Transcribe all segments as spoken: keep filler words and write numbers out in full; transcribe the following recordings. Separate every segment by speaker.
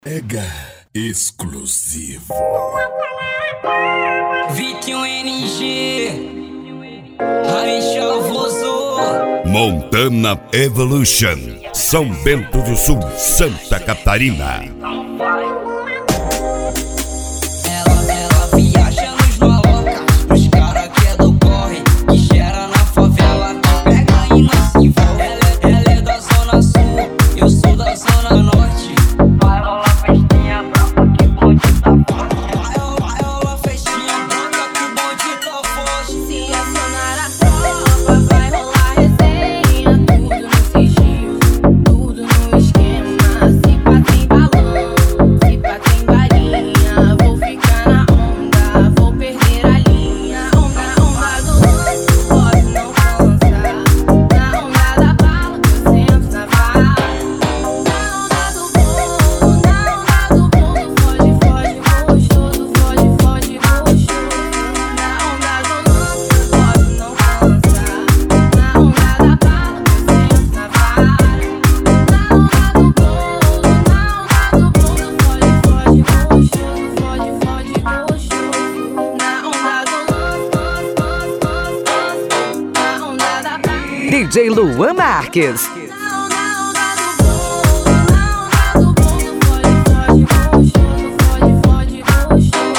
Speaker 1: Ega exclusivo.
Speaker 2: Vic um N G, Raiz Chavoso,
Speaker 1: Montana Evolution, São Bento do Sul, Santa Catarina.
Speaker 2: Ela, ela viaja nos maloca, os cara que é do corre, que gera na favela, que pega e não se envolve. Ela, ela é da zona sul, eu sou da zona norte. Vai rolar festinha brava que o bonde tá forte. Vai rolar, vai rolar festinha brava que o bonde tá forte.
Speaker 3: Se acionar a tropa, vai rolar resenha. Tudo no sigilo, tudo no esquema. Se pá tem balão, se pá tem balinha. Vou ficar na onda, vou perder a linha. Onda, onda do lance, pode não cansar. Na onda da bala, que eu sento na vara. Na onda do bolo, na onda do bolo. Foge, foge, gostoso, foge, foge, gostoso. Na onda do lance, pode não cansar. Na onda da bala, que eu sento na vara. Na onda do bolo, na onda do bolo. Foge, foge, gostoso, foge, foge, gostoso. Na onda do lance, lance, lance, lance, lance. Na onda da bala.
Speaker 4: D J Luan Marques.
Speaker 3: Na onda, onda do bolo, na onda do bolo. Foge, foge, gostoso, foge, foge, gostoso.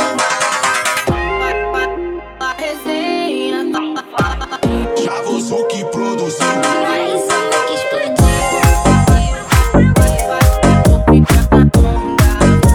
Speaker 3: Vai, vai, vai, resenha.
Speaker 5: Chavoso que produziu.
Speaker 3: Vai, só que explodiu. Vai, vai, vou ficar na onda.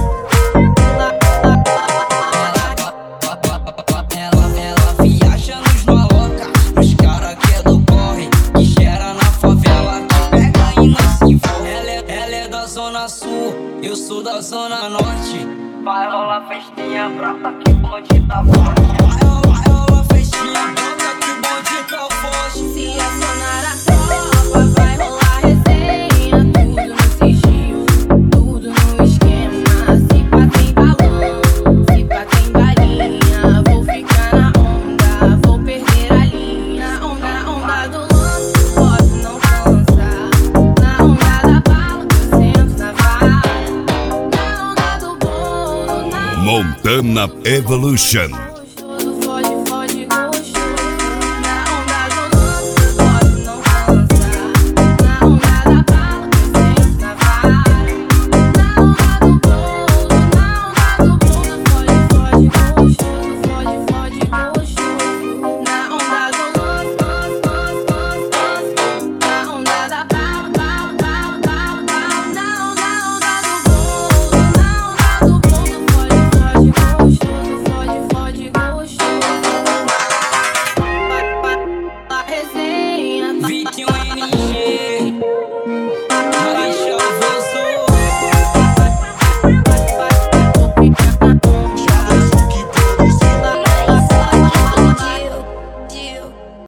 Speaker 2: Ela, ela viaja nos maloca, os cara que é do corre, que gera na favela, que pega e não se envolve. Ela, é- ela é da zona sul, eu sou da zona norte. Vai rolar festinha brava que o bonde tá forte. Vai rolar, vai rolar festinha brava que o bonde tá forte.
Speaker 3: Se acionar a tropa, vai rolar resenha. Tudo no sigilo, tudo no esquema. Se pá tem balão, se pá tem balinha. Vou ficar na onda, vou perder a linha. Onda, onda do lance, pode não cansar. Na onda da bala, que eu sento na vara. Na onda do bolo, na
Speaker 1: Montana Evolution,